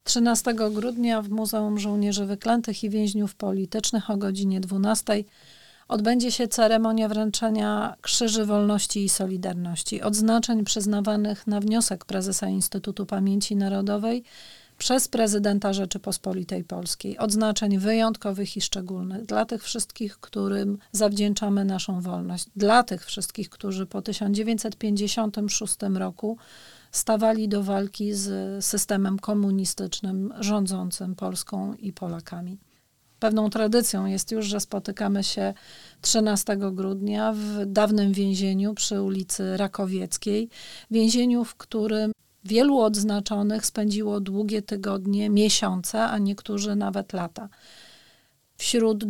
13 grudnia w Muzeum Żołnierzy Wyklętych i Więźniów Politycznych o godzinie 12 odbędzie się ceremonia wręczenia Krzyży Wolności i Solidarności, odznaczeń przyznawanych na wniosek prezesa Instytutu Pamięci Narodowej przez prezydenta Rzeczypospolitej Polskiej. Odznaczeń wyjątkowych i szczególnych dla tych wszystkich, którym zawdzięczamy naszą wolność, dla tych wszystkich, którzy po 1956 roku stawali do walki z systemem komunistycznym rządzącym Polską i Polakami. Pewną tradycją jest już, że spotykamy się 13 grudnia w dawnym więzieniu przy ulicy Rakowieckiej. Więzieniu, w którym wielu odznaczonych spędziło długie tygodnie, miesiące, a niektórzy nawet lata. Wśród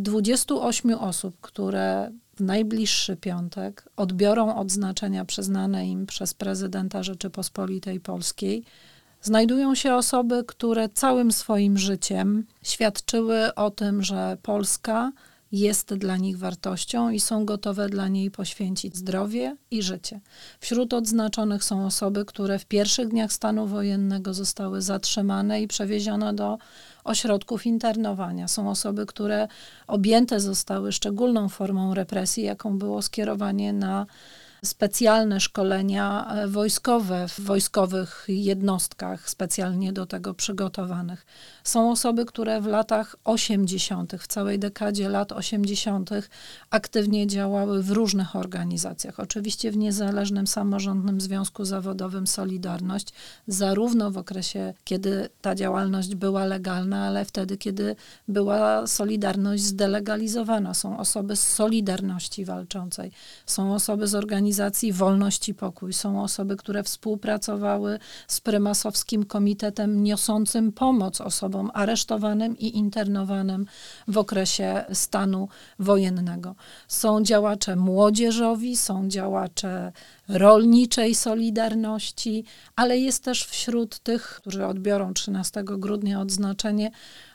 28 osób, które w najbliższy piątek odbiorą odznaczenia przyznane im przez prezydenta Rzeczypospolitej Polskiej, znajdują się osoby, które całym swoim życiem świadczyły o tym, że Polska jest dla nich wartością i są gotowe dla niej poświęcić zdrowie i życie. Wśród odznaczonych są osoby, które w pierwszych dniach stanu wojennego zostały zatrzymane i przewiezione do ośrodków internowania. Są osoby, które objęte zostały szczególną formą represji, jaką było skierowanie na specjalne szkolenia wojskowe w wojskowych jednostkach specjalnie do tego przygotowanych. Są osoby, które w latach 80., w całej dekadzie lat 80. aktywnie działały w różnych organizacjach. Oczywiście w Niezależnym Samorządnym Związku Zawodowym Solidarność, zarówno w okresie, kiedy ta działalność była legalna, ale wtedy, kiedy była Solidarność zdelegalizowana. Są osoby z Solidarności Walczącej, są osoby z organizacji Wolność i Pokój. Są osoby, które współpracowały z prymasowskim komitetem niosącym pomoc osobom aresztowanym i internowanym w okresie stanu wojennego. Są działacze młodzieżowi, są działacze rolniczej Solidarności, ale jest też wśród tych, którzy odbiorą 13 grudnia odznaczenie,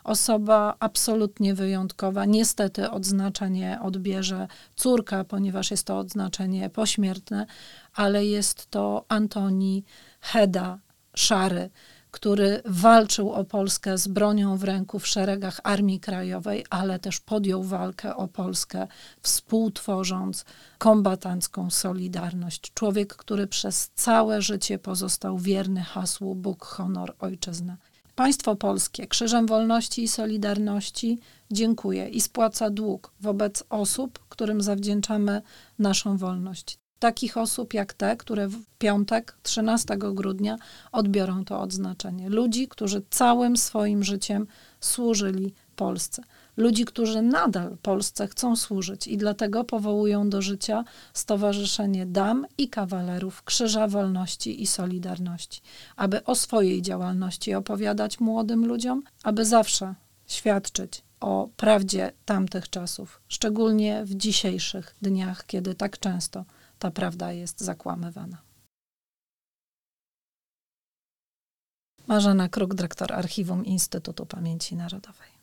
osoba absolutnie wyjątkowa. Niestety odznaczenie odbierze córka, ponieważ jest to odznaczenie pośmiertne, ale jest to Antoni Heda Szary, który walczył o Polskę z bronią w ręku w szeregach Armii Krajowej, ale też podjął walkę o Polskę, współtworząc kombatancką Solidarność. Człowiek, który przez całe życie pozostał wierny hasłu Bóg, honor, ojczyzna. Państwo polskie Krzyżem Wolności i Solidarności dziękuję i spłaca dług wobec osób, którym zawdzięczamy naszą wolność. Takich osób jak te, które w piątek, 13 grudnia odbiorą to odznaczenie. Ludzi, którzy całym swoim życiem służyli Polsce. Ludzi, którzy nadal Polsce chcą służyć i dlatego powołują do życia Stowarzyszenie Dam i Kawalerów Krzyża Wolności i Solidarności, aby o swojej działalności opowiadać młodym ludziom, aby zawsze świadczyć o prawdzie tamtych czasów, szczególnie w dzisiejszych dniach, kiedy tak często ta prawda jest zakłamywana. Marzena Kruk, dyrektor Archiwum Instytutu Pamięci Narodowej.